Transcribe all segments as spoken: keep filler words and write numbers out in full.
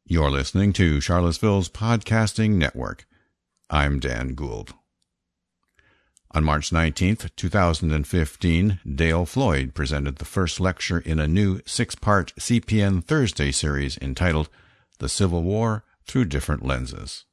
You're listening to Charlottesville's Podcasting Network. I'm Dan Gould. On March nineteenth, two thousand fifteen, Dale Floyd presented the first lecture in a new six-part C P N Thursday series entitled The Civil War Through Different Lenses.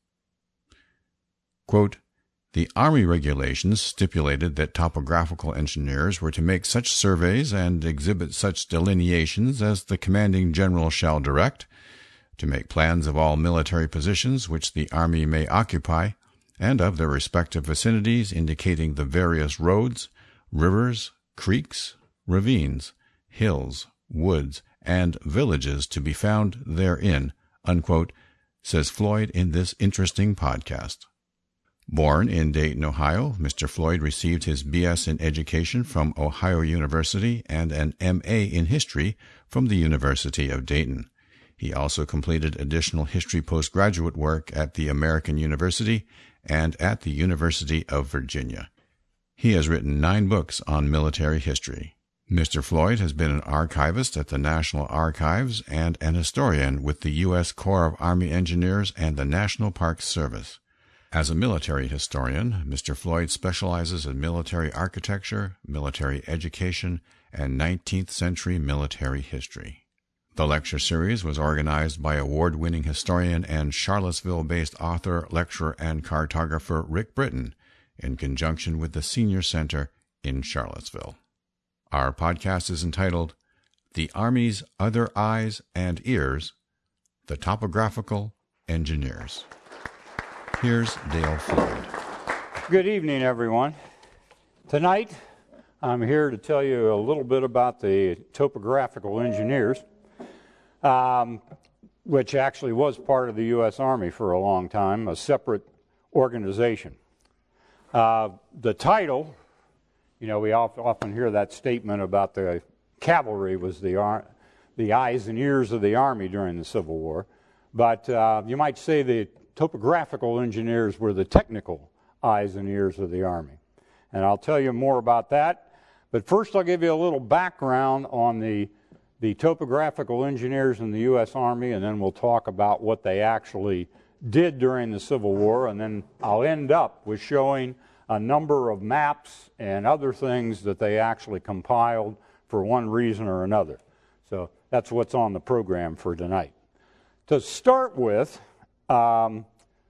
Quote, "The Army regulations stipulated that topographical engineers were to make such surveys and exhibit such delineations as the commanding general shall direct, to make plans of all military positions which the Army may occupy, and of their respective vicinities indicating the various roads, rivers, creeks, ravines, hills, woods, and villages to be found therein," unquote, says Floyd in this interesting podcast. Born in Dayton, Ohio, Mister Floyd received his B S in Education from Ohio University and an M A in History from the University of Dayton. He also completed additional history postgraduate work at the American University and at the University of Virginia. He has written nine books on military history. Mister Floyd has been an archivist at the National Archives and an historian with the U S Corps of Army Engineers and the National Park Service. As a military historian, Mister Floyd specializes in military architecture, military education, and nineteenth century military history. The lecture series was organized by award-winning historian and Charlottesville-based author, lecturer, and cartographer Rick Britton in conjunction with the Senior Center in Charlottesville. Our podcast is entitled The Army's Other Eyes and Ears, The Topographical Engineers. Here's Dale Floyd. Good evening, everyone. Tonight, I'm here to tell you a little bit about the topographical engineers, um, which actually was part of the U S Army for a long time, a separate organization. Uh, the title, you know, we often hear that statement about the cavalry was the, ar- the eyes and ears of the Army during the Civil War, but uh, you might say the topographical engineers were the technical eyes and ears of the Army. And I'll tell you more about that. But first I'll give you a little background on the, the topographical engineers in the U S Army, and then we'll talk about what they actually did during the Civil War, and then I'll end up with showing a number of maps and other things that they actually compiled for one reason or another. So that's what's on the program for tonight. To start with, Um,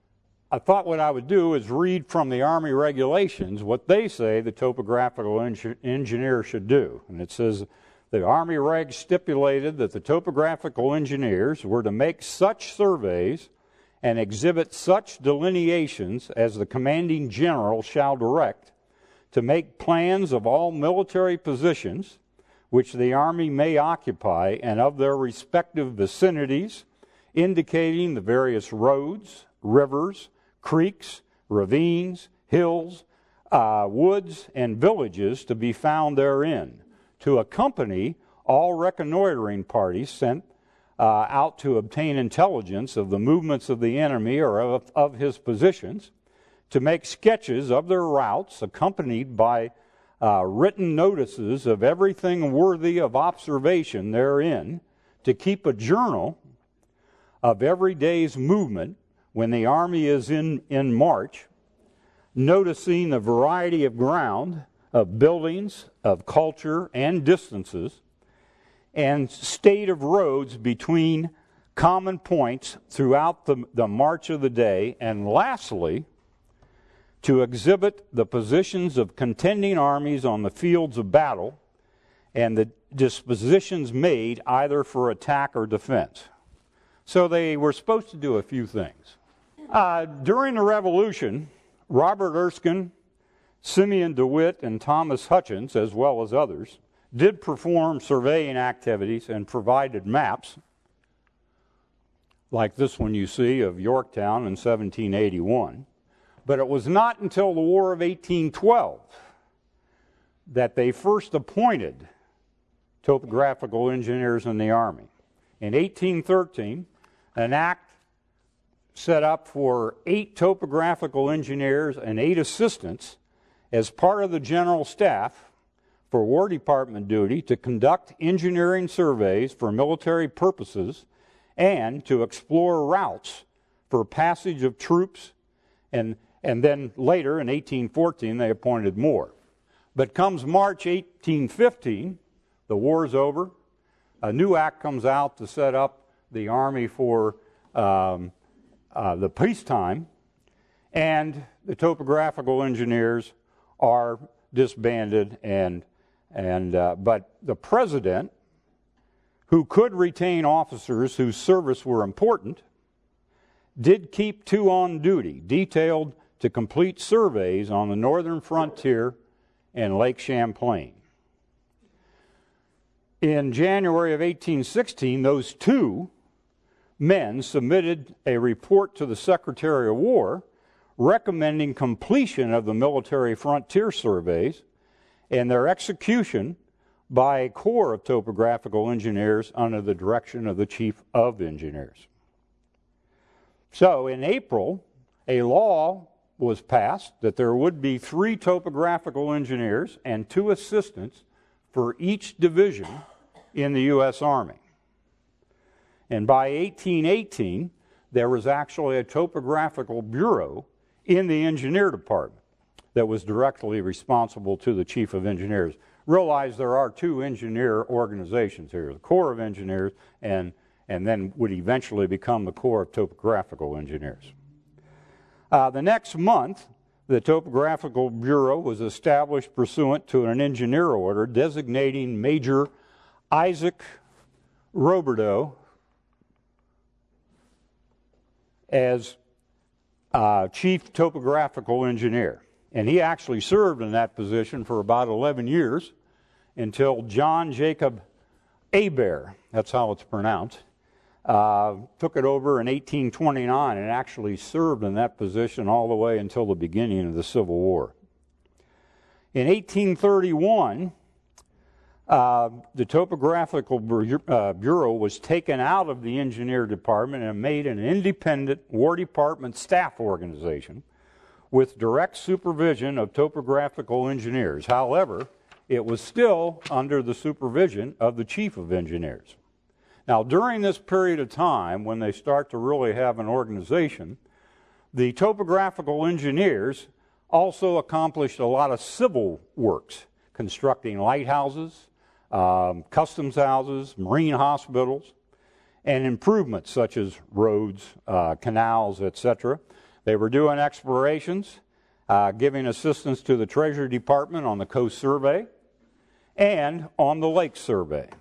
I thought what I would do is read from the Army regulations what they say the topographical eng- engineer should do. And it says, the Army regs stipulated that the topographical engineers were to make such surveys and exhibit such delineations as the commanding general shall direct, to make plans of all military positions which the Army may occupy and of their respective vicinities, indicating the various roads, rivers, creeks, ravines, hills, uh, woods, and villages to be found therein, to accompany all reconnoitering parties sent uh, out to obtain intelligence of the movements of the enemy or of, of his positions, to make sketches of their routes accompanied by uh, written notices of everything worthy of observation therein, to keep a journal of every day's movement when the Army is in, in march, noticing the variety of ground, of buildings, of culture, and distances, and state of roads between common points throughout the, the march of the day, and lastly, to exhibit the positions of contending armies on the fields of battle and the dispositions made either for attack or defense. So they were supposed to do a few things. Uh, during the Revolution, Robert Erskine, Simeon DeWitt, and Thomas Hutchins, as well as others, did perform surveying activities and provided maps, like this one you see of Yorktown in seventeen eighty-one. But it was not until the War of eighteen twelve that they first appointed topographical engineers in the Army. In eighteen thirteen, an act set up for eight topographical engineers and eight assistants as part of the general staff for War Department duty to conduct engineering surveys for military purposes and to explore routes for passage of troops, and, and then later in eighteen fourteen they appointed more. But comes March eighteen fifteen, the war's over, a new act comes out to set up the Army for um, uh, the peacetime, and the topographical engineers are disbanded, and, and, uh, but the president, who could retain officers whose service were important, did keep two on duty, detailed to complete surveys on the northern frontier and Lake Champlain. In January of eighteen sixteen, those two men submitted a report to the Secretary of War recommending completion of the military frontier surveys and their execution by a corps of topographical engineers under the direction of the Chief of Engineers. So in April, a law was passed that there would be three topographical engineers and two assistants for each division in the U S Army. And by eighteen eighteen, there was actually a topographical bureau in the engineer department that was directly responsible to the Chief of Engineers. Realize there are two engineer organizations here, the Corps of Engineers and, and then would eventually become the Corps of Topographical Engineers. Uh, the next month, the Topographical Bureau was established pursuant to an engineer order designating Major Isaac Roberdeau as uh, Chief Topographical Engineer. And he actually served in that position for about eleven years until John Jacob Hebert, that's how it's pronounced, uh, took it over in eighteen twenty-nine and actually served in that position all the way until the beginning of the Civil War. In eighteen thirty-one, uh, the Topographical Bureau was taken out of the Engineer Department and made an independent War Department staff organization with direct supervision of topographical engineers. However, it was still under the supervision of the Chief of Engineers. Now, during this period of time, when they start to really have an organization, the topographical engineers also accomplished a lot of civil works, constructing lighthouses, um, customs houses, marine hospitals, and improvements such as roads, uh, canals, et cetera. They were doing explorations, uh, giving assistance to the Treasury Department on the Coast Survey and on the Lake Survey.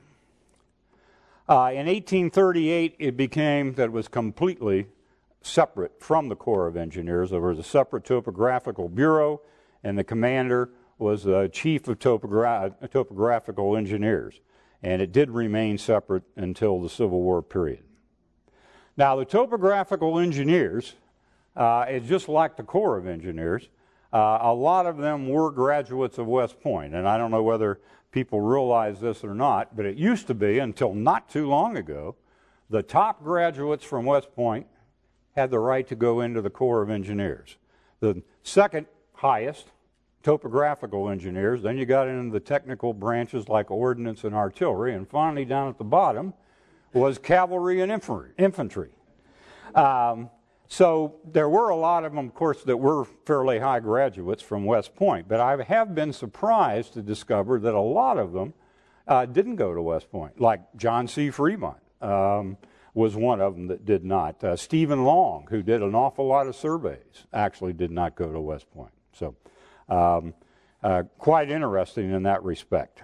Uh, in eighteen thirty-eight, it became that it was completely separate from the Corps of Engineers. There was a separate Topographical Bureau, and the commander was the Chief of Topogra- Topographical Engineers. And it did remain separate until the Civil War period. Now, the Topographical Engineers, uh, it's just like the Corps of Engineers, uh, a lot of them were graduates of West Point. And I don't know whether people realize this or not, but it used to be, until not too long ago, the top graduates from West Point had the right to go into the Corps of Engineers. The second highest, topographical engineers, then you got into the technical branches like ordnance and artillery, and finally down at the bottom was cavalry and infantry. Um, so there were a lot of them, of course, that were fairly high graduates from West Point, but I have been surprised to discover that a lot of them uh, didn't go to West Point, like John C. Fremont um, was one of them that did not. Uh, Stephen Long, who did an awful lot of surveys, actually did not go to West Point. So um, uh, quite interesting in that respect.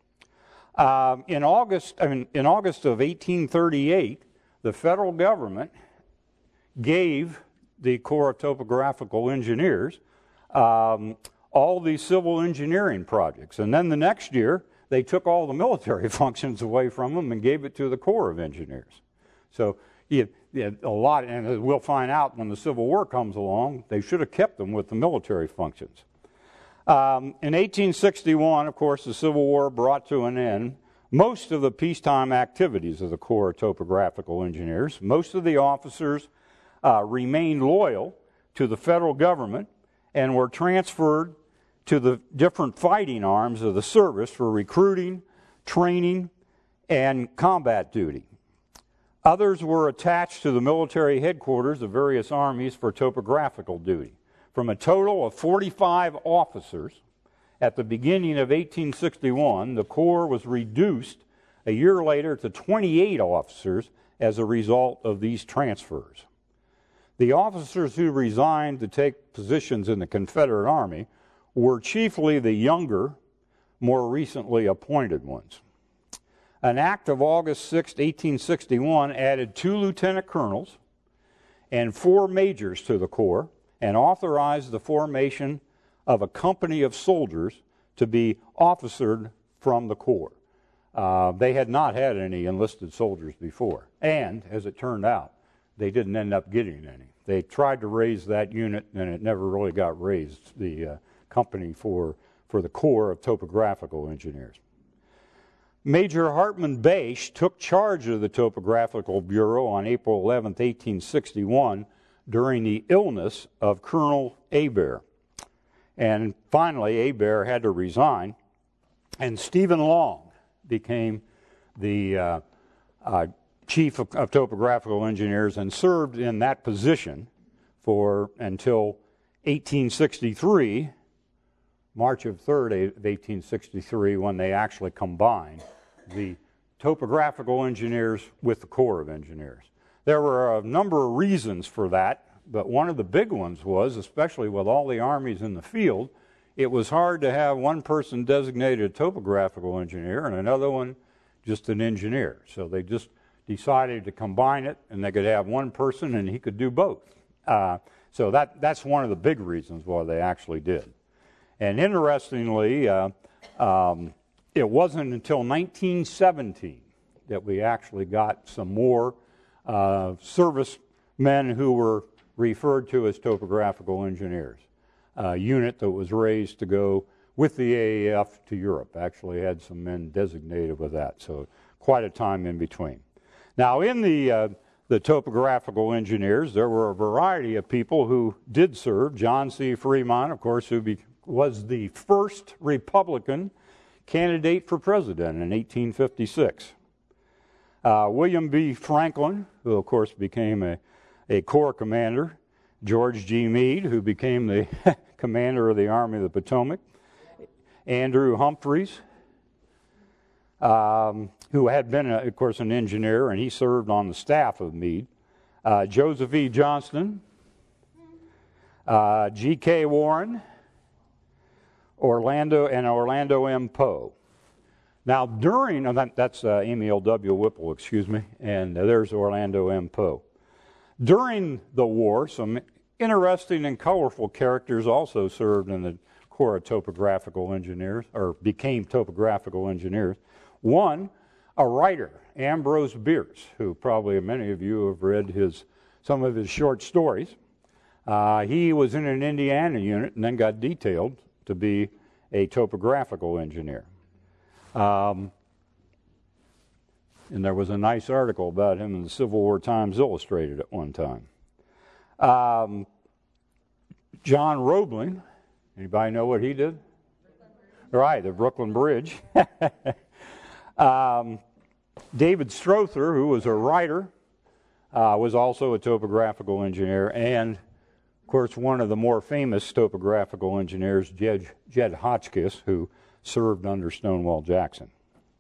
Um, in August, I mean, in August of eighteen thirty-eight, the federal government gave the Corps of Topographical Engineers um, all these civil engineering projects, and then the next year they took all the military functions away from them and gave it to the Corps of Engineers. So you, you, a lot, and we'll find out when the Civil War comes along, they should have kept them with the military functions. Um, in eighteen sixty-one, of course, the Civil War brought to an end most of the peacetime activities of the Corps of Topographical Engineers. Most of the officers uh, remained loyal to the federal government and were transferred to the different fighting arms of the service for recruiting, training, and combat duty. Others were attached to the military headquarters of various armies for topographical duty. From a total of forty-five officers at the beginning of eighteen sixty-one, the Corps was reduced a year later to twenty-eight officers as a result of these transfers. The officers who resigned to take positions in the Confederate Army were chiefly the younger, more recently appointed ones. An act of August sixth, eighteen sixty-one added two lieutenant colonels and four majors to the Corps and authorized the formation of a company of soldiers to be officered from the Corps. Uh, they had not had any enlisted soldiers before, and as it turned out, they didn't end up getting any. They tried to raise that unit, and it never really got raised, the uh, company for, for the Corps of Topographical Engineers. Major Hartman Bache took charge of the Topographical Bureau on April eleventh, eighteen sixty-one, during the illness of Colonel Hebert. And finally, Hebert had to resign, and Stephen Long became the uh, uh, chief of, of topographical engineers and served in that position for until eighteen sixty-three, March of third of eighteen sixty-three, when they actually combined the topographical engineers with the Corps of Engineers. There were a number of reasons for that, but one of the big ones was, especially with all the armies in the field, it was hard to have one person designated a topographical engineer and another one just an engineer. So they just decided to combine it, and they could have one person and he could do both. Uh, so that, that's one of the big reasons why they actually did. And interestingly, uh, um, it wasn't until nineteen seventeen that we actually got some more uh, servicemen who were referred to as topographical engineers. A unit that was raised to go with the A A F to Europe. Actually had some men designated with that, so quite a time in between. Now, in the, uh, the topographical engineers, there were a variety of people who did serve. John C. Fremont, of course, who be, was the first Republican candidate for president in eighteen fifty-six. Uh, William B. Franklin, who, of course, became a, a Corps commander. George G. Meade, who became the commander of the Army of the Potomac. Andrew Humphreys, um, who had been, a, of course, an engineer, and he served on the staff of Meade. Uh, Joseph E. Johnston, uh, G K Warren, Orlando, and Orlando M. Poe. Now, during, oh, that, that's uh, Amy L W. Whipple, excuse me, and uh, there's Orlando M. Poe. During the war, some interesting and colorful characters also served in the Corps of Topographical Engineers, or became topographical engineers. One, a writer, Ambrose Bierce, who probably many of you have read his, some of his short stories. Uh, he was in an Indiana unit and then got detailed to be a topographical engineer. Um, and there was a nice article about him in the Civil War Times Illustrated at one time. Um, John Roebling, anybody know what he did? Right, the Brooklyn Bridge. um, David Strother, who was a writer, uh, was also a topographical engineer, and of course one of the more famous topographical engineers, Jed, Jed Hotchkiss, who served under Stonewall Jackson.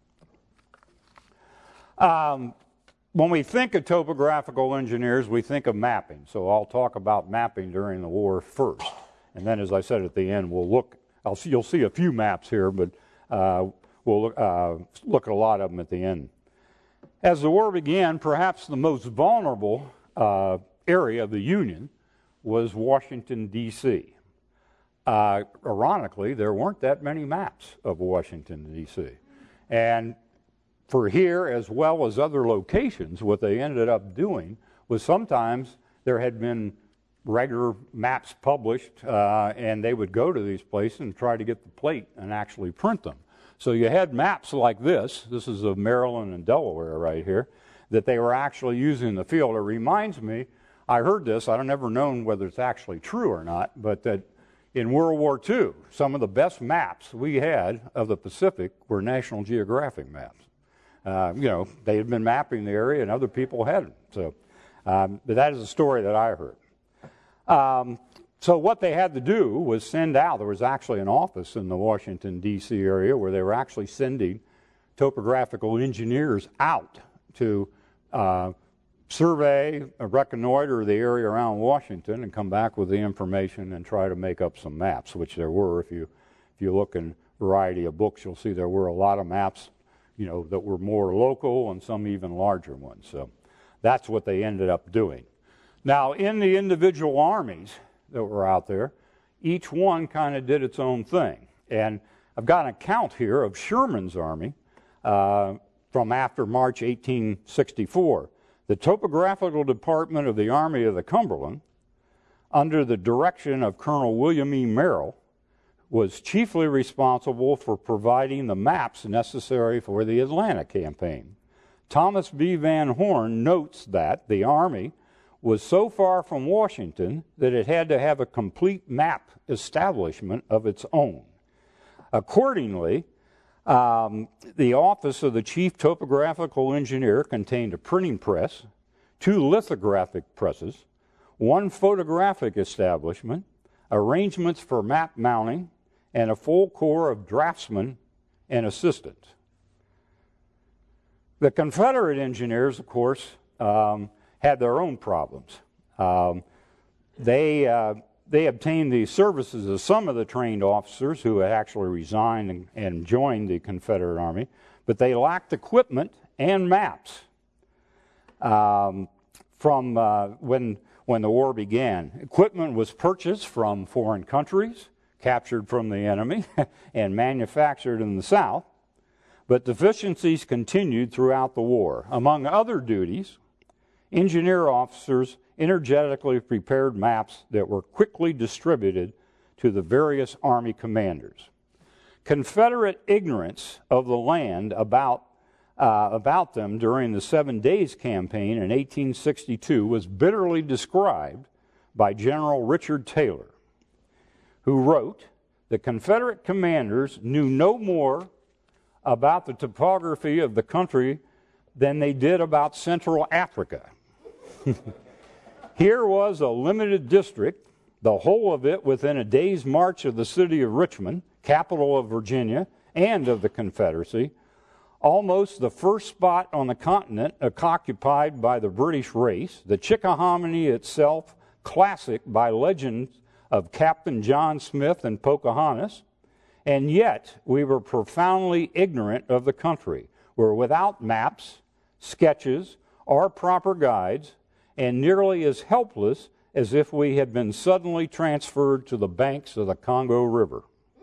Um, when we think of topographical engineers, we think of mapping. So I'll talk about mapping during the war first. And then, as I said at the end, we'll look, I'll see, you'll see a few maps here, but uh, we'll uh, look at a lot of them at the end. As the war began, perhaps the most vulnerable uh, area of the Union was Washington, D C Uh, ironically, there weren't that many maps of Washington, D C And for here, as well as other locations, what they ended up doing was sometimes there had been regular maps published, uh, and they would go to these places and try to get the plate and actually print them. So you had maps like this. This is of Maryland and Delaware right here, that they were actually using in the field. It reminds me, I heard this, I don't ever known whether it's actually true or not, but that in World War Two, some of the best maps we had of the Pacific were National Geographic maps. Uh, you know, they had been mapping the area and other people hadn't. So, um, but that is a story that I heard. Um, so what they had to do was send out, there was actually an office in the Washington, D C area where they were actually sending topographical engineers out to uh, survey, uh, reconnoiter the area around Washington and come back with the information and try to make up some maps, which there were. If you, if you look in a variety of books, you'll see there were a lot of maps, you know, that were more local and some even larger ones. So that's what they ended up doing. Now, in the individual armies that were out there, each one kind of did its own thing. And I've got an account here of Sherman's army uh, from after March eighteen sixty-four. The Topographical Department of the Army of the Cumberland, under the direction of Colonel William E. Merrill, was chiefly responsible for providing the maps necessary for the Atlanta campaign. Thomas B. Van Horn notes that the Army was so far from Washington that it had to have a complete map establishment of its own. Accordingly, um, the office of the Chief Topographical Engineer contained a printing press, two lithographic presses, one photographic establishment, arrangements for map mounting, and a full corps of draftsmen and assistants. The Confederate engineers, of course, um, had their own problems. Um, they, uh, they obtained the services of some of the trained officers who had actually resigned and, and joined the Confederate Army, but they lacked equipment and maps. Um, from uh, when, when the war began, equipment was purchased from foreign countries, captured from the enemy, and manufactured in the South, but deficiencies continued throughout the war. Among other duties, engineer officers energetically prepared maps that were quickly distributed to the various Army commanders. Confederate ignorance of the land about, uh, about them during the Seven Days Campaign in eighteen sixty-two was bitterly described by General Richard Taylor, who wrote, "The Confederate commanders knew no more about the topography of the country than they did about Central Africa." Here was a limited district, the whole of it within a day's march of the city of Richmond, capital of Virginia and of the Confederacy, almost the first spot on the continent occupied by the British race, the Chickahominy itself, classic by legends of Captain John Smith and Pocahontas, and yet we were profoundly ignorant of the country. We're without maps, sketches, or proper guides, and nearly as helpless as if we had been suddenly transferred to the banks of the Congo River.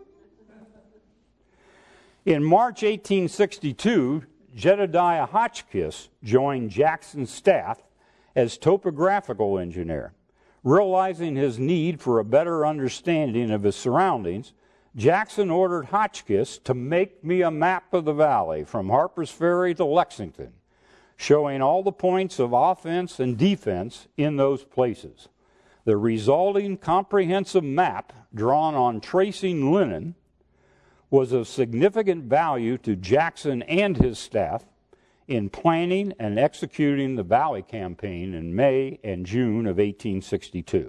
In March eighteen sixty-two, Jedediah Hotchkiss joined Jackson's staff as topographical engineer. Realizing his need for a better understanding of his surroundings, Jackson ordered Hotchkiss to make me a map of the valley from Harper's Ferry to Lexington, showing all the points of offense and defense in those places. The resulting comprehensive map, drawn on tracing linen, was of significant value to Jackson and his staff in planning and executing the Valley Campaign in May and June of eighteen sixty-two.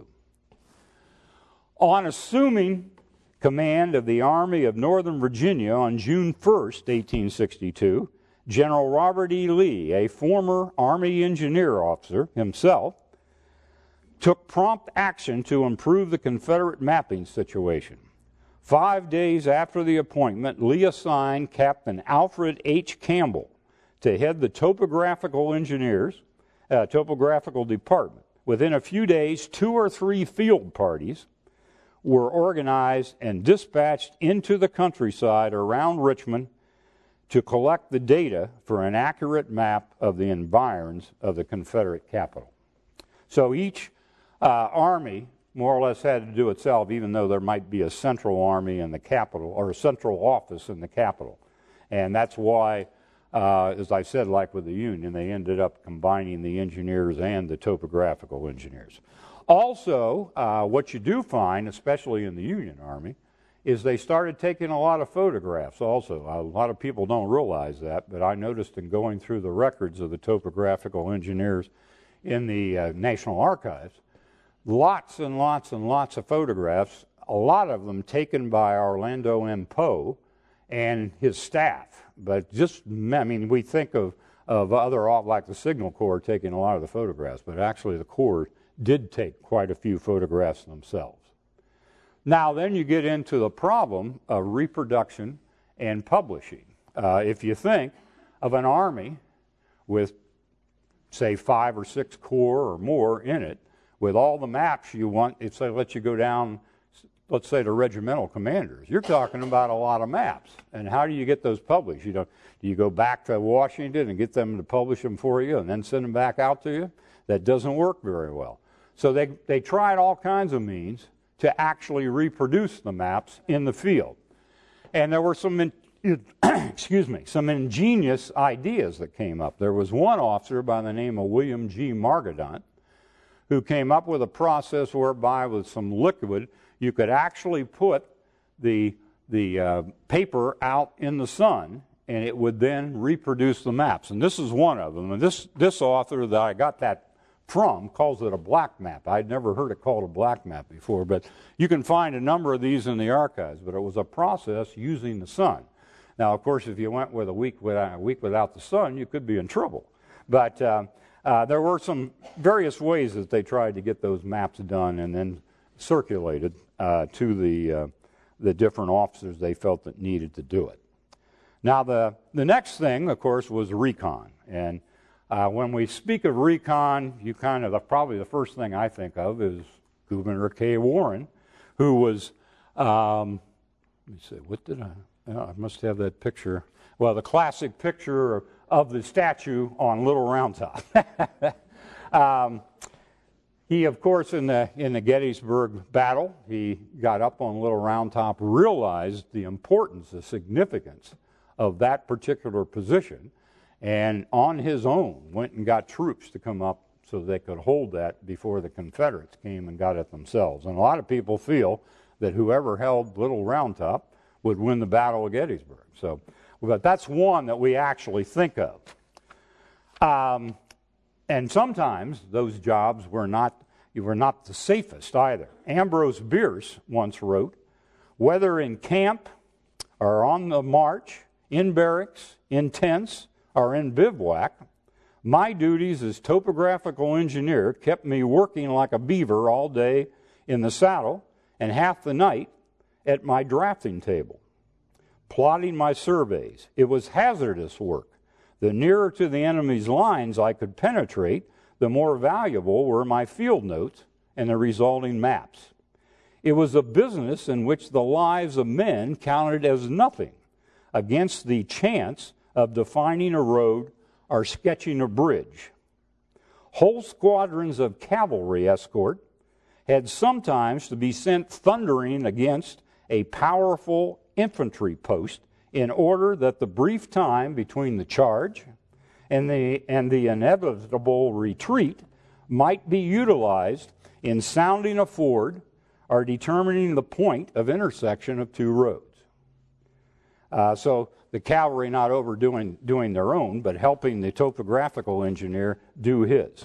On assuming command of the Army of Northern Virginia on June first, eighteen sixty-two, General Robert E. Lee, a former Army engineer officer himself, took prompt action to improve the Confederate mapping situation. Five days after the appointment, Lee assigned Captain Alfred H. Campbell to head the topographical engineers, uh, topographical department. Within a few days, two or three field parties were organized and dispatched into the countryside around Richmond to collect the data for an accurate map of the environs of the Confederate capital. So each uh, army more or less had to do itself, even though there might be a central army in the capital, or a central office in the capital. And that's why, uh, as I said, like with the Union, they ended up combining the engineers and the topographical engineers. Also, uh, what you do find, especially in the Union Army, is they started taking a lot of photographs also. A lot of people don't realize that, but I noticed in going through the records of the topographical engineers in the uh, National Archives, lots and lots and lots of photographs, a lot of them taken by Orlando M. Poe and his staff. But just, I mean, we think of, of other, like the Signal Corps taking a lot of the photographs, but actually the Corps did take quite a few photographs themselves. Now, then you get into the problem of reproduction and publishing. Uh, if you think of an army with, say, five or six corps or more in it, with all the maps you want, if they let you go down, let's say, to regimental commanders, you're talking about a lot of maps. And how do you get those published? You know, do you go back to Washington and get them to publish them for you and then send them back out to you? That doesn't work very well. So they, they tried all kinds of means to actually reproduce the maps in the field. And there were some, in, excuse me, some ingenious ideas that came up. There was one officer by the name of William G. Margadont who came up with a process whereby with some liquid you could actually put the, the uh, paper out in the sun and it would then reproduce the maps. And this is one of them. And this, this author that I got that from calls it a black map. I'd never heard it called a black map before, but you can find a number of these in the archives, but it was a process using the sun. Now, of course, if you went with a week without, a week without the sun, you could be in trouble. But uh, uh, there were some various ways that they tried to get those maps done and then circulated uh, to the, uh, the different officers they felt that needed to do it. Now, the, the next thing, of course, was recon. And Uh, when we speak of recon, you kind of, the, probably the first thing I think of is Gouverneur K. Warren, who was, um, let me see, what did I, oh, I must have that picture. Well, the classic picture of the statue on Little Round Top. um, he, of course, in the, in the Gettysburg battle, he got up on Little Round Top, realized the importance, the significance of that particular position, and on his own went and got troops to come up so they could hold that before the Confederates came and got it themselves. And a lot of people feel that whoever held Little Round Top would win the Battle of Gettysburg. So, but that's one that we actually think of. Um, and sometimes those jobs were not, were not the safest either. Ambrose Bierce once wrote, "Whether in camp or on the march, in barracks, in tents, or in bivouac, my duties as topographical engineer kept me working like a beaver all day in the saddle and half the night at my drafting table, plotting my surveys. It was hazardous work. The nearer to the enemy's lines I could penetrate, the more valuable were my field notes and the resulting maps. It was a business in which the lives of men counted as nothing against the chance of defining a road or sketching a bridge. Whole squadrons of cavalry escort had sometimes to be sent thundering against a powerful infantry post in order that the brief time between the charge and the, and the inevitable retreat might be utilized in sounding a ford or determining the point of intersection of two roads." Uh, so the cavalry not overdoing doing their own, but helping the topographical engineer do his.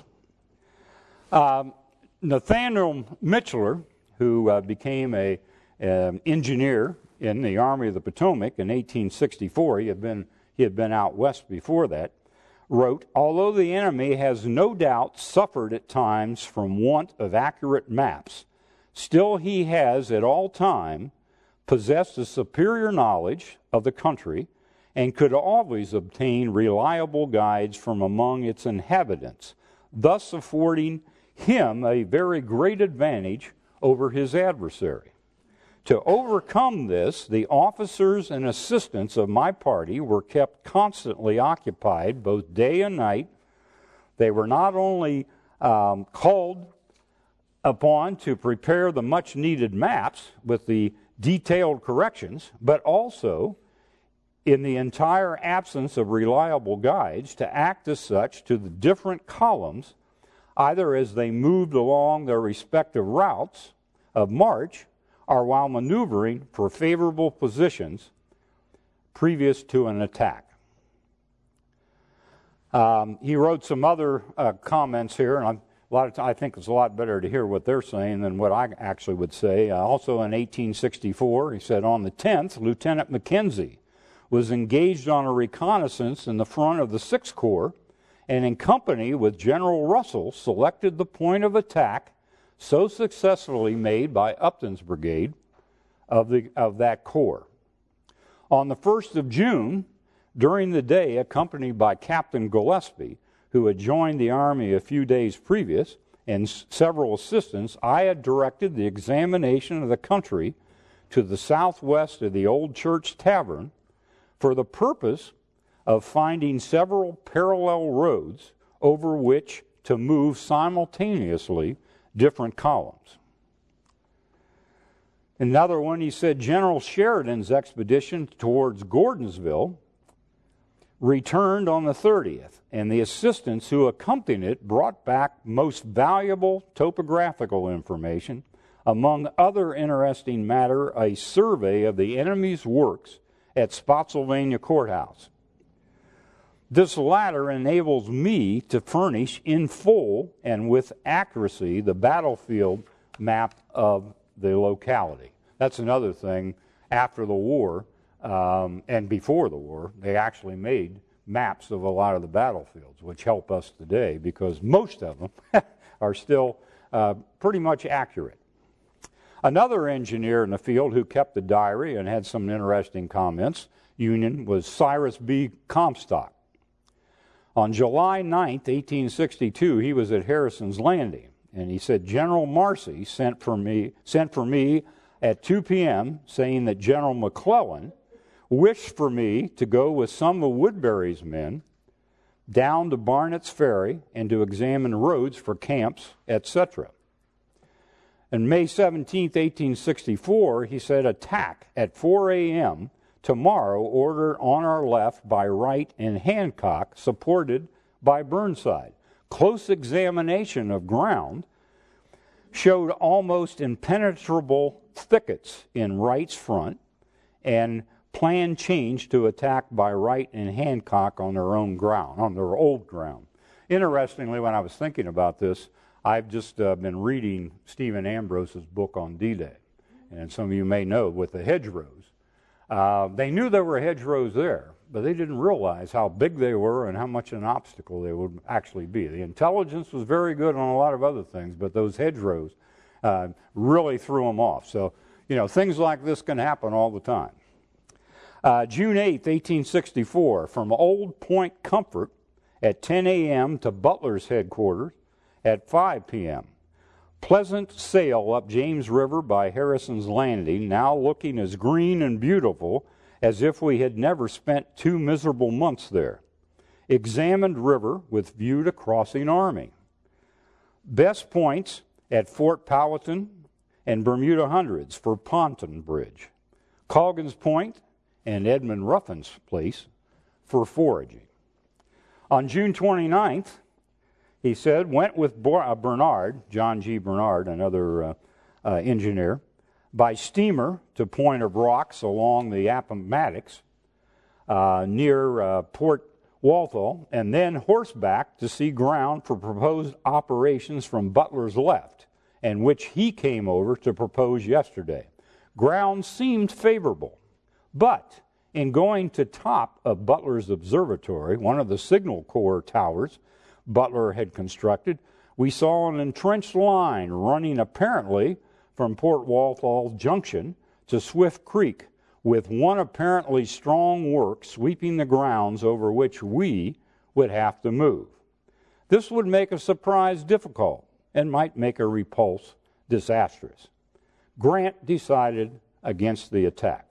Um, Nathaniel Mitchell, who uh, became a um, engineer in the Army of the Potomac in eighteen sixty-four, he had been he had been out west before that, wrote, "Although the enemy has no doubt suffered at times from want of accurate maps, still he has at all time possessed a superior knowledge of the country and could always obtain reliable guides from among its inhabitants, thus affording him a very great advantage over his adversary. To overcome this, the officers and assistants of my party were kept constantly occupied both day and night. They were not only um, called upon to prepare the much-needed maps with the detailed corrections, but also, in the entire absence of reliable guides, to act as such to the different columns, either as they moved along their respective routes of march or while maneuvering for favorable positions previous to an attack. Um, he wrote some other uh, comments here, and I'm, a lot of t- I think it's a lot better to hear what they're saying than what I actually would say. Uh, also in eighteen sixty-four, he said, on the tenth, Lieutenant McKenzie was engaged on a reconnaissance in the front of the Sixth Corps, and in company with General Russell selected the point of attack so successfully made by Upton's brigade of, the, of that corps. On the first of June, during the day, accompanied by Captain Gillespie, who had joined the Army a few days previous, and s- several assistants, I had directed the examination of the country to the southwest of the Old Church Tavern for the purpose of finding several parallel roads over which to move simultaneously different columns. Another one, he said, General Sheridan's expedition towards Gordonsville returned on the thirtieth, and the assistants who accompanied it brought back most valuable topographical information, among other interesting matter, a survey of the enemy's works at Spotsylvania Courthouse. This latter enables me to furnish in full and with accuracy the battlefield map of the locality. That's another thing. After the war, Um, and before the war, they actually made maps of a lot of the battlefields, which help us today because most of them are still uh, pretty much accurate. Another engineer in the field who kept the diary and had some interesting comments, Union, was Cyrus B. Comstock. On July ninth, eighteen sixty-two, he was at Harrison's Landing, and he said, General Marcy sent for me, sent for me at two p.m., saying that General McClellan wished for me to go with some of Woodbury's men down to Barnett's Ferry and to examine roads for camps, et cetera. On May seventeenth, eighteen sixty-four, he said, attack at four a.m. tomorrow, ordered on our left by Wright and Hancock, supported by Burnside. Close examination of ground showed almost impenetrable thickets in Wright's front, and plan changed to attack by Wright and Hancock on their own ground, on their old ground. Interestingly, when I was thinking about this, I've just uh, been reading Stephen Ambrose's book on D-Day. And some of you may know with the hedgerows. Uh, they knew there were hedgerows there, but they didn't realize how big they were and how much an obstacle they would actually be. The intelligence was very good on a lot of other things, but those hedgerows uh, really threw them off. So, you know, things like this can happen all the time. Uh, June eighth, eighteen sixty-four, from Old Point Comfort at ten a.m. to Butler's headquarters at five p.m. Pleasant sail up James River by Harrison's Landing, now looking as green and beautiful as if we had never spent two miserable months there. Examined river with view to crossing army. Best points at Fort Powhatan and Bermuda Hundreds for Ponton Bridge. Colgan's Point and Edmund Ruffin's place for foraging. On June twenty-ninth, he said, went with Bernard, John G. Bernard, another uh, uh, engineer, by steamer to Point of Rocks along the Appomattox uh, near uh, Port Walthall, and then horseback to see ground for proposed operations from Butler's left, and which he came over to propose yesterday. Ground seemed favorable, but in going to top of Butler's observatory, one of the signal corps towers Butler had constructed, we saw an entrenched line running apparently from Port Walthall Junction to Swift Creek, with one apparently strong work sweeping the grounds over which we would have to move. This would make a surprise difficult and might make a repulse disastrous. Grant decided against the attack.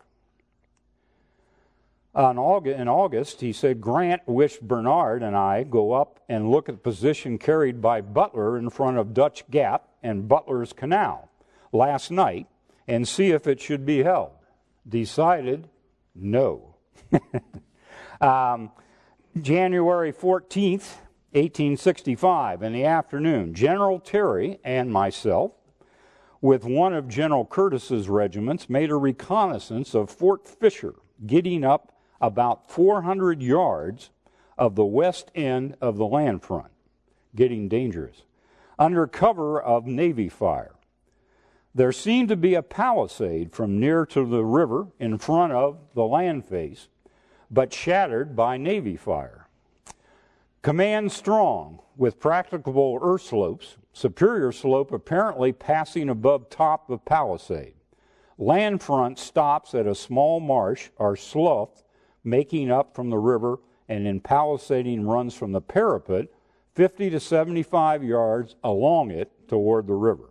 On August, in August, he said, Grant wished Bernard and I go up and look at the position carried by Butler in front of Dutch Gap and Butler's Canal last night and see if it should be held. Decided no. um, January fourteenth, eighteen sixty-five, in the afternoon, General Terry and myself with one of General Curtis's regiments, made a reconnaissance of Fort Fisher, getting up about four hundred yards of the west end of the land front, getting dangerous, under cover of Navy fire. There seemed to be a palisade from near to the river in front of the land face, but shattered by Navy fire. Command strong, with practicable earth slopes, Superior slope apparently passing above top of palisade. Land front stops at a small marsh or slough making up from the river, and in palisading runs from the parapet fifty to seventy-five yards along it toward the river.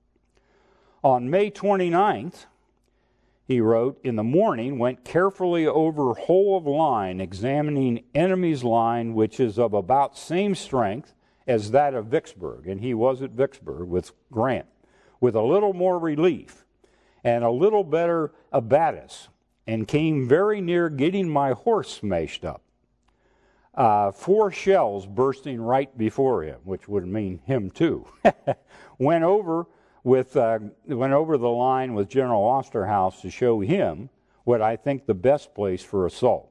On May twenty-ninth, he wrote, in the morning went carefully over whole of line, examining enemy's line, which is of about same strength as that of Vicksburg, and he was at Vicksburg with Grant, with a little more relief and a little better abatis, and came very near getting my horse smashed up. Uh, four shells bursting right before him, which would mean him too. went over with uh, went over the line with General Osterhaus to show him what I think the best place for assault.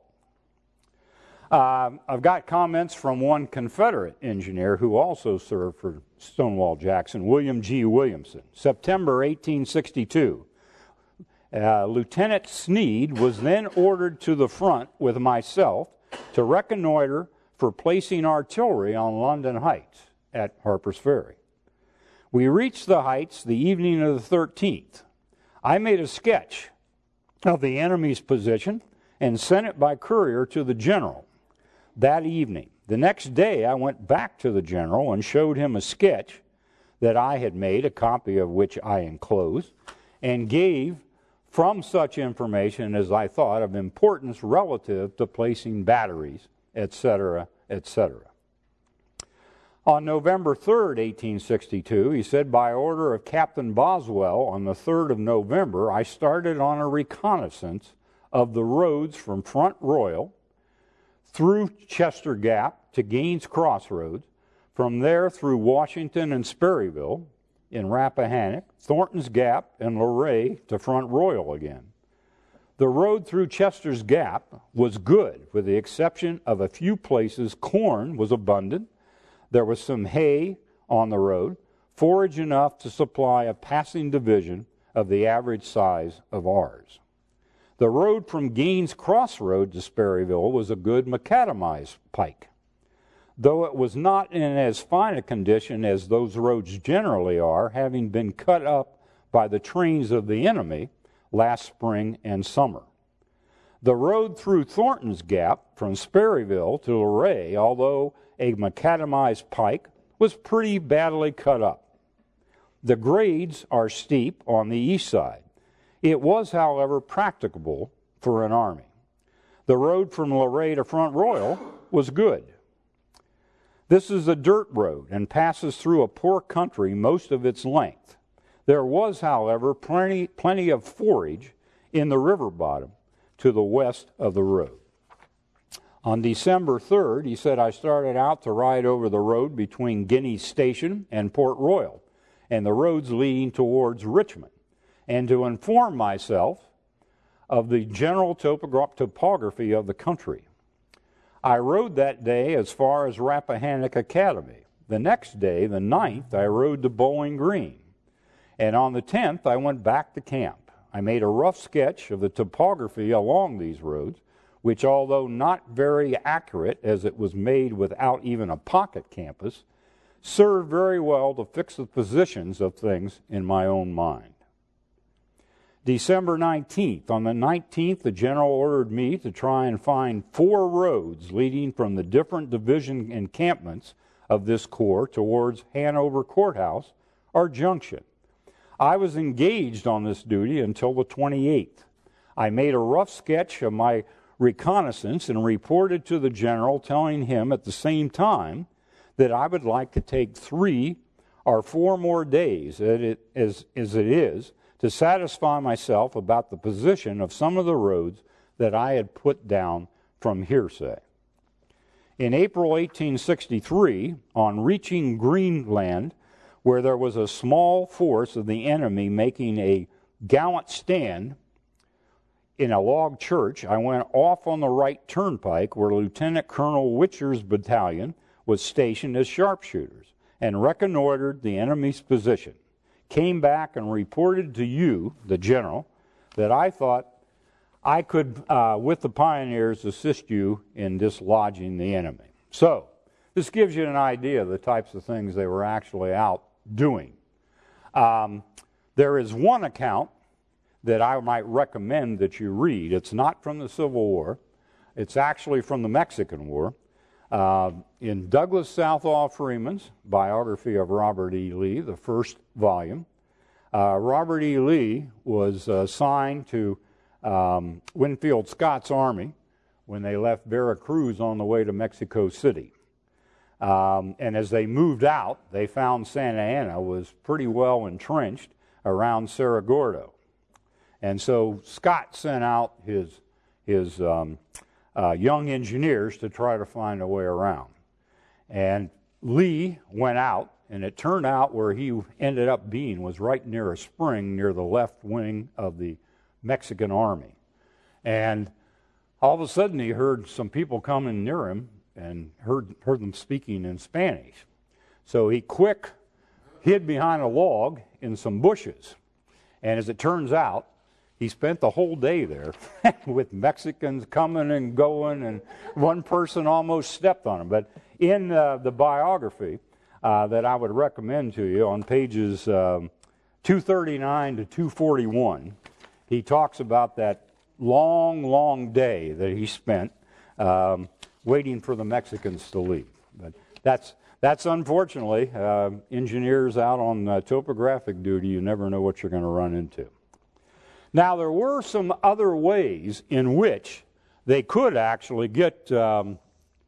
Uh, I've got comments from one Confederate engineer who also served for Stonewall Jackson, William G. Williamson. September eighteen sixty-two. Uh, Lieutenant Sneed was then ordered to the front with myself to reconnoiter for placing artillery on London Heights at Harper's Ferry. We reached the heights the evening of the thirteenth. I made a sketch of the enemy's position and sent it by courier to the general that evening. The next day, I went back to the general and showed him a sketch that I had made, a copy of which I enclosed, and gave from such information as I thought of importance relative to placing batteries, et cetera, et cetera. On November third, eighteen sixty-two, he said, by order of Captain Boswell, on the third of November, I started on a reconnaissance of the roads from Front Royal through Chester Gap to Gaines Crossroads, from there through Washington and Sperryville, in Rappahannock, Thornton's Gap, and Luray to Front Royal again. The road through Chester's Gap was good, with the exception of a few places corn was abundant. There was some hay on the road, forage enough to supply a passing division of the average size of ours. The road from Gaines Crossroad to Sperryville was a good macadamized pike, though it was not in as fine a condition as those roads generally are, having been cut up by the trains of the enemy last spring and summer. The road through Thornton's Gap from Sperryville to Luray, although a macadamized pike, was pretty badly cut up. The grades are steep on the east side. It was, however, practicable for an army. The road from Luray to Front Royal was good. This is a dirt road and passes through a poor country most of its length. There was, however, plenty, plenty of forage in the river bottom to the west of the road. On December third, he said, I started out to ride over the road between Guinea Station and Port Royal, and the roads leading towards Richmond, and to inform myself of the general topogra- topography of the country. I rode that day as far as Rappahannock Academy. The next day, the ninth, I rode to Bowling Green. And on the tenth, I went back to camp. I made a rough sketch of the topography along these roads, which, although not very accurate as it was made without even a pocket compass, served very well to fix the positions of things in my own mind. December nineteenth. On the nineteenth, the general ordered me to try and find four roads leading from the different division encampments of this corps towards Hanover Courthouse or Junction. I was engaged on this duty until the twenty-eighth. I made a rough sketch of my reconnaissance and reported to the general, telling him at the same time that I would like to take three or four more days as it is to satisfy myself about the position of some of the roads that I had put down from hearsay. In April eighteen sixty-three, on reaching Greenland, where there was a small force of the enemy making a gallant stand in a log church, I went off on the right turnpike where Lieutenant Colonel Witcher's battalion was stationed as sharpshooters and reconnoitered the enemy's position. Came back and reported to you, the general, that I thought I could, uh, with the pioneers, assist you in dislodging the enemy. So, this gives you an idea of the types of things they were actually out doing. Um, there is one account that I might recommend that you read. It's not from the Civil War. It's actually from the Mexican War. Uh, in Douglas Southall Freeman's biography of Robert E. Lee, the first volume, uh, Robert E. Lee was assigned to um, Winfield Scott's army when they left Veracruz on the way to Mexico City. Um, and as they moved out, they found Santa Anna was pretty well entrenched around Cerro Gordo. And so Scott sent out his, his um, uh, young engineers to try to find a way around. And Lee went out, and it turned out where he ended up being was right near a spring near the left wing of the Mexican army. And all of a sudden he heard some people coming near him and heard, heard them speaking in Spanish. So he quick hid behind a log in some bushes. And as it turns out, he spent the whole day there with Mexicans coming and going, and one person almost stepped on him. But in uh, the biography uh, that I would recommend to you on pages um, two thirty-nine to two forty-one, he talks about that long, long day that he spent um, waiting for the Mexicans to leave. But that's, that's unfortunately, uh, engineers out on uh, topographic duty, you never know what you're going to run into. Now, there were some other ways in which they could actually get um,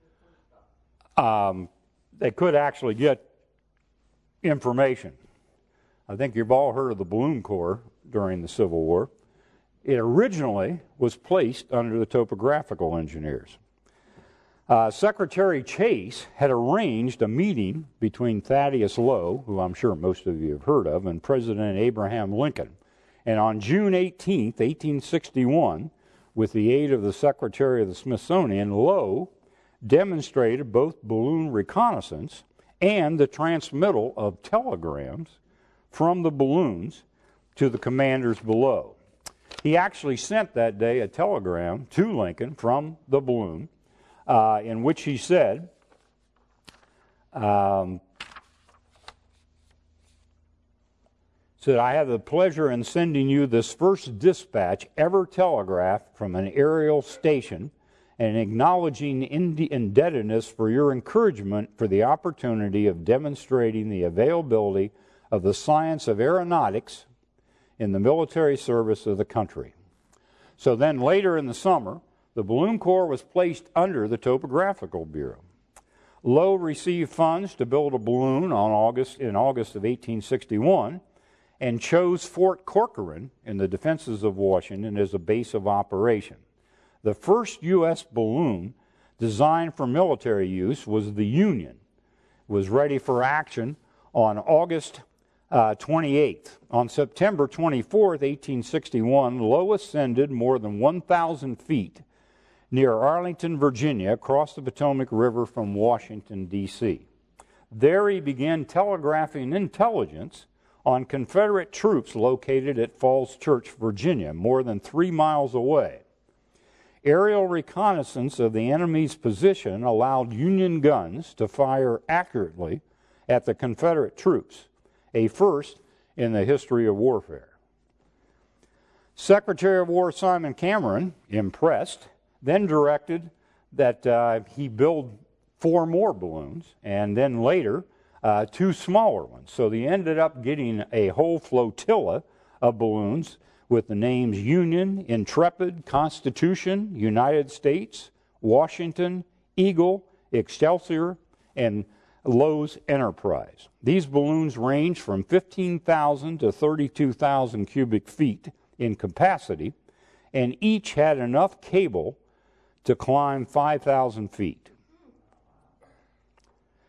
um, they could actually get information. I think you've all heard of the Balloon Corps during the Civil War. It originally was placed under the topographical engineers. Uh, Secretary Chase had arranged a meeting between Thaddeus Lowe, who I'm sure most of you have heard of, and President Abraham Lincoln. And on June eighteenth, eighteen sixty-one, with the aid of the Secretary of the Smithsonian, Lowe demonstrated both balloon reconnaissance and the transmittal of telegrams from the balloons to the commanders below. He actually sent that day a telegram to Lincoln from the balloon uh, in which he said, um, said, I have the pleasure in sending you this first dispatch ever telegraphed from an aerial station and acknowledging indebtedness for your encouragement for the opportunity of demonstrating the availability of the science of aeronautics in the military service of the country. So then later in the summer, the Balloon Corps was placed under the Topographical Bureau. Lowe received funds to build a balloon on August, in August of eighteen sixty-one, and chose Fort Corcoran in the defenses of Washington as a base of operation. The first U S balloon designed for military use was the Union. It was ready for action on August uh, twenty-eighth. On September twenty-fourth, eighteen sixty-one, Lowe ascended more than one thousand feet near Arlington, Virginia, across the Potomac River from Washington, D C There he began telegraphing intelligence on Confederate troops located at Falls Church, Virginia, more than three miles away. Aerial reconnaissance of the enemy's position allowed Union guns to fire accurately at the Confederate troops, a first in the history of warfare. Secretary of War Simon Cameron, impressed, then directed that uh, he build four more balloons, and then later uh, two smaller ones. So they ended up getting a whole flotilla of balloons with the names Union, Intrepid, Constitution, United States, Washington, Eagle, Excelsior, and Lowe's Enterprise. These balloons range from fifteen thousand to thirty-two thousand cubic feet in capacity, and each had enough cable to climb five thousand feet.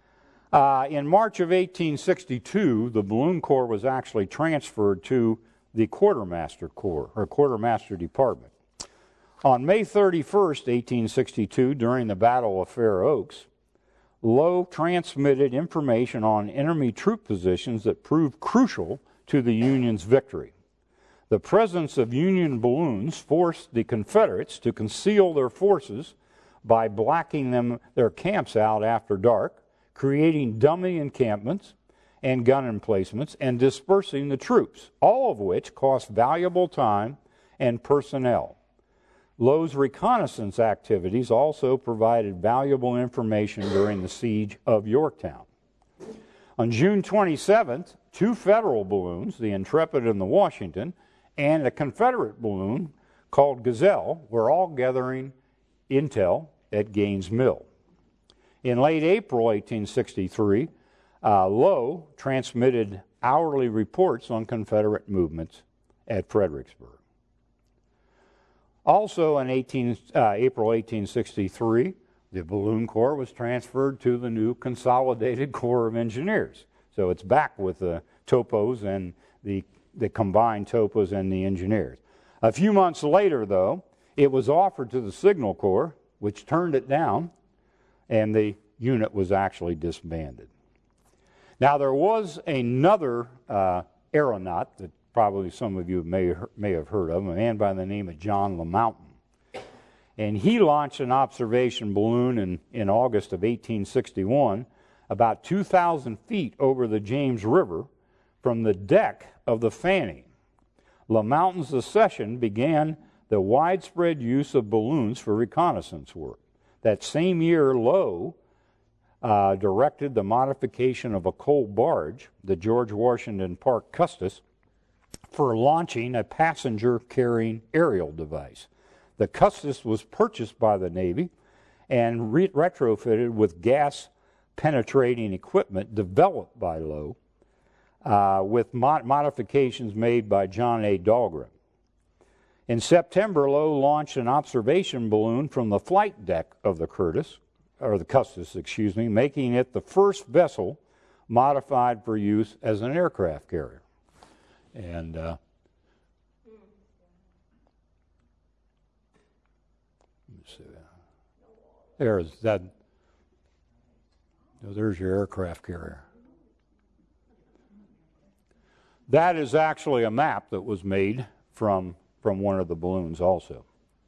Uh, in March of eighteen sixty-two, the Balloon Corps was actually transferred to the Quartermaster Corps, or Quartermaster Department. On May thirty-first, eighteen sixty-two, during the Battle of Fair Oaks, Low transmitted information on enemy troop positions that proved crucial to the Union's victory. The presence of Union balloons forced the Confederates to conceal their forces by blacking them, their camps out after dark, creating dummy encampments and gun emplacements, and dispersing the troops, all of which cost valuable time and personnel. Low's reconnaissance activities also provided valuable information during the siege of Yorktown. On June twenty-seventh, two Federal balloons, the Intrepid and the Washington, and a Confederate balloon called Gazelle, were all gathering intel at Gaines Mill. In late April eighteen sixty-three, uh, Low transmitted hourly reports on Confederate movements at Fredericksburg. Also in eighteen, uh, April eighteen sixty-three, the Balloon Corps was transferred to the new Consolidated Corps of Engineers. So it's back with the topos and the, the combined topos and the engineers. A few months later, though, it was offered to the Signal Corps, which turned it down, and the unit was actually disbanded. Now, there was another uh, aeronaut that probably some of you may, may have heard of, a man by the name of John LaMountain. And he launched an observation balloon in, in August of eighteen sixty-one, about two thousand feet over the James River from the deck of the Fanny. LaMountain's accession began the widespread use of balloons for reconnaissance work. That same year, Low uh, directed the modification of a coal barge, the George Washington Parke Custis, for launching a passenger-carrying aerial device. The Custis was purchased by the Navy and re retrofitted with gas-penetrating equipment developed by Low, uh, with mod modifications made by John A. Dahlgren. In September, Low launched an observation balloon from the flight deck of the Curtis, or the Custis, excuse me, making it the first vessel modified for use as an aircraft carrier. And uh, let me see that. There's that. Oh, there's your aircraft carrier. That is actually a map that was made from from one of the balloons also.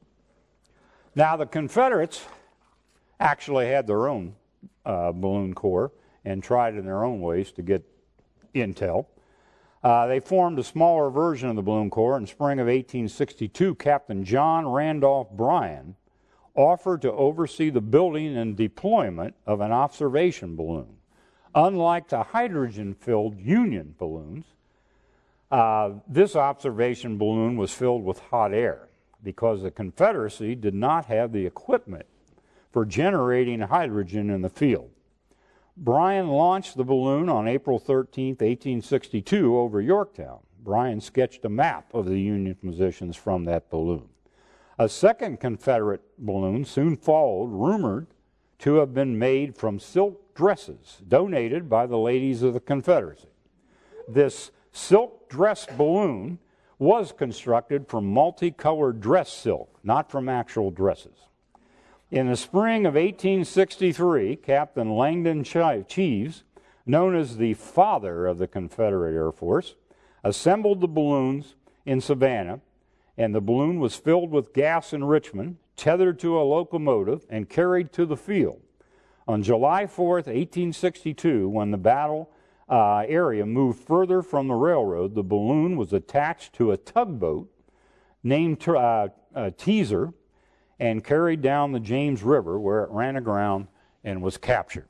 Now, the Confederates actually had their own uh, balloon corps and tried in their own ways to get intel. Uh, they formed a smaller version of the Balloon Corps. In spring of eighteen sixty-two, Captain John Randolph Bryan offered to oversee the building and deployment of an observation balloon. Unlike the hydrogen-filled Union balloons, uh, this observation balloon was filled with hot air because the Confederacy did not have the equipment for generating hydrogen in the field. Bryan launched the balloon on April thirteenth, eighteen sixty-two over Yorktown. Bryan sketched a map of the Union positions from that balloon. A second Confederate balloon soon followed, rumored to have been made from silk dresses donated by the ladies of the Confederacy. This silk dress balloon was constructed from multicolored dress silk, not from actual dresses. In the spring of eighteen sixty-three, Captain Langdon Cheves, known as the father of the Confederate Air Force, assembled the balloons in Savannah, and the balloon was filled with gas enrichment, tethered to a locomotive, and carried to the field. On July fourth, eighteen sixty-two, when the battle uh, area moved further from the railroad, the balloon was attached to a tugboat named uh, uh, Teaser, and carried down the James River, where it ran aground and was captured.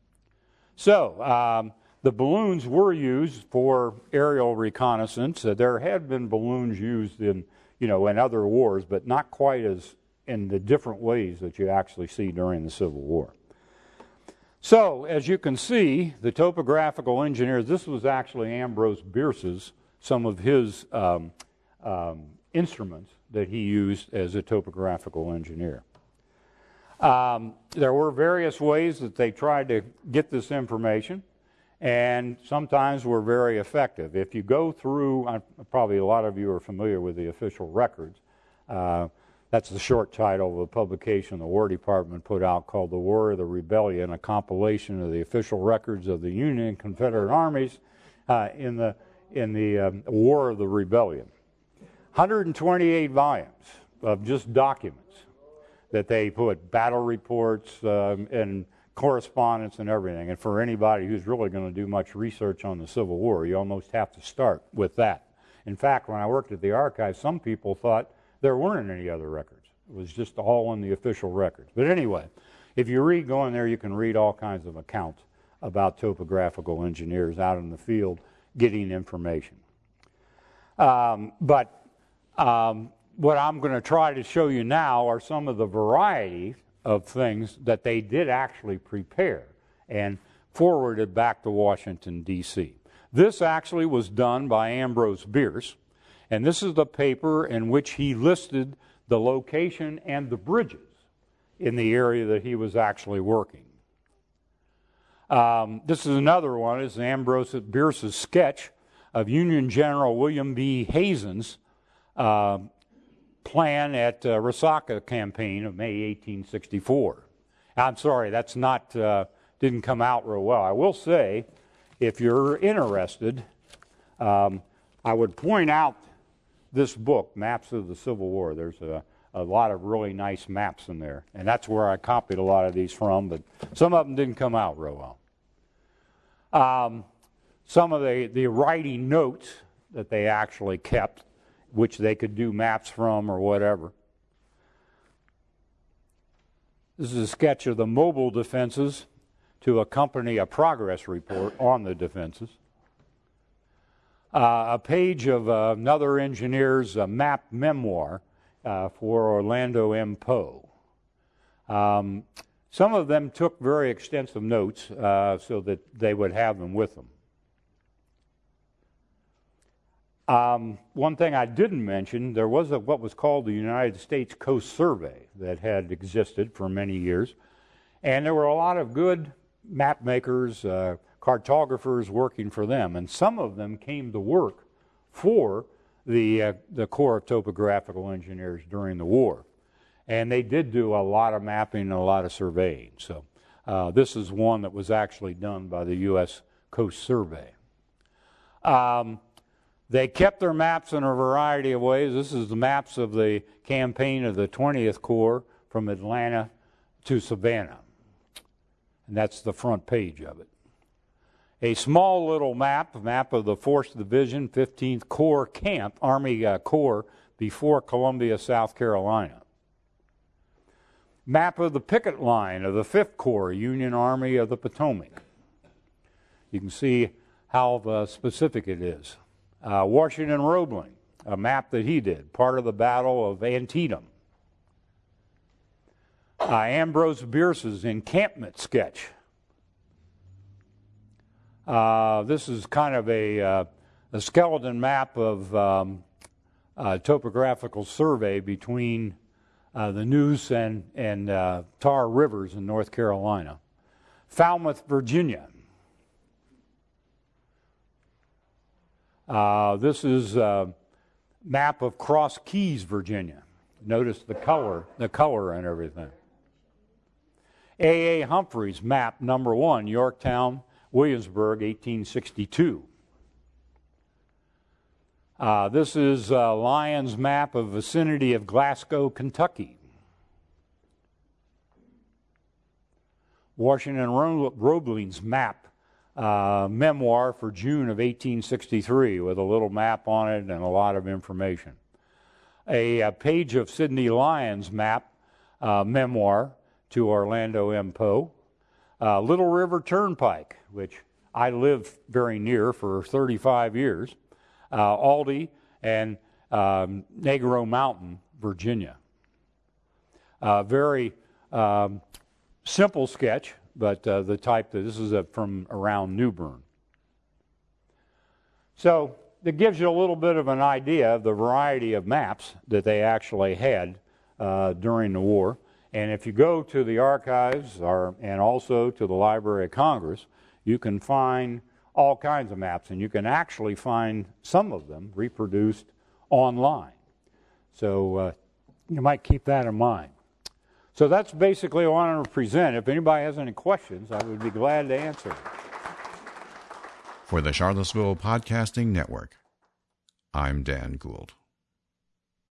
So, um, the balloons were used for aerial reconnaissance. Uh, there had been balloons used in, you know, in other wars, but not quite as in the different ways that you actually see during the Civil War. So, as you can see, the topographical engineers, this was actually Ambrose Bierce's, some of his um, um, instruments that he used as a topographical engineer. Um, there were various ways that they tried to get this information, and sometimes were very effective. If you go through, uh, probably a lot of you are familiar with the official records. Uh, that's the short title of a publication the War Department put out called The War of the Rebellion, a compilation of the official records of the Union and Confederate armies uh, in the, in the um, War of the Rebellion. one hundred twenty-eight volumes of just documents that they put, battle reports um, and correspondence and everything. And for anybody who's really going to do much research on the Civil War, you almost have to start with that. In fact, when I worked at the archives, some people thought there weren't any other records. It was just all in the official records. But anyway, if you read, go in there, you can read all kinds of accounts about topographical engineers out in the field getting information. Um, but um, what I'm going to try to show you now are some of the variety of things that they did actually prepare and forwarded back to Washington, D C This actually was done by Ambrose Bierce, and this is the paper in which he listed the location and the bridges in the area that he was actually working. Um, this is another one. It's Ambrose Bierce's sketch of Union General William B. Hazen's uh, plan at uh, Resaca campaign of May eighteen sixty-four. I'm sorry, that's not, uh, didn't come out real well. I will say, if you're interested, um, I would point out this book, Maps of the Civil War. There's a, a lot of really nice maps in there, and that's where I copied a lot of these from, but some of them didn't come out real well. Um, some of the, the writing notes that they actually kept, which they could do maps from or whatever. This is a sketch of the mobile defenses to accompany a progress report on the defenses. Uh, a page of uh, another engineer's uh, map memoir uh, for Orlando M. Poe. Um, some of them took very extensive notes uh, so that they would have them with them. Um, one thing I didn't mention, there was a, what was called the United States Coast Survey that had existed for many years, and there were a lot of good map makers, uh, cartographers working for them, and some of them came to work for the, uh, the Corps of Topographical Engineers during the war. And they did do a lot of mapping and a lot of surveying. So uh, this is one that was actually done by the U S Coast Survey. Um, They kept their maps in a variety of ways. This is the maps of the campaign of the twentieth Corps from Atlanta to Savannah. And that's the front page of it. A small little map, a map of the fourth Division, fifteenth Corps Camp, Army uh, Corps before Columbia, South Carolina. Map of the picket line of the fifth Corps, Union Army of the Potomac. You can see how uh, specific it is. Uh, Washington Roebling, a map that he did, part of the Battle of Antietam. Uh, Ambrose Bierce's encampment sketch. Uh, this is kind of a, uh, a skeleton map of um, uh, topographical survey between uh, the Neuse and, and uh, Tar Rivers in North Carolina. Falmouth, Virginia. Uh, this is a map of Cross Keys, Virginia. Notice the color, the color and everything. A A Humphreys map number one, Yorktown, Williamsburg, eighteen sixty-two. Uh, this is uh, Lyon's map of vicinity of Glasgow, Kentucky. Washington Roebling's map. Uh, memoir for June of eighteen sixty-three with a little map on it and a lot of information. A, a page of Sidney Lyon's map uh, memoir to Orlando M. Poe. Uh, Little River Turnpike, which I lived very near for thirty-five years. Uh, Aldie and um, Negro Mountain, Virginia. Uh, very um, simple sketch, but uh, the type that this is a, from around New Bern. So it gives you a little bit of an idea of the variety of maps that they actually had uh, during the war. And if you go to the archives or, and also to the Library of Congress, you can find all kinds of maps, and you can actually find some of them reproduced online. So uh, you might keep that in mind. So that's basically what I want to present. If anybody has any questions, I would be glad to answer. For the Charlottesville Podcasting Network, I'm Dan Gould.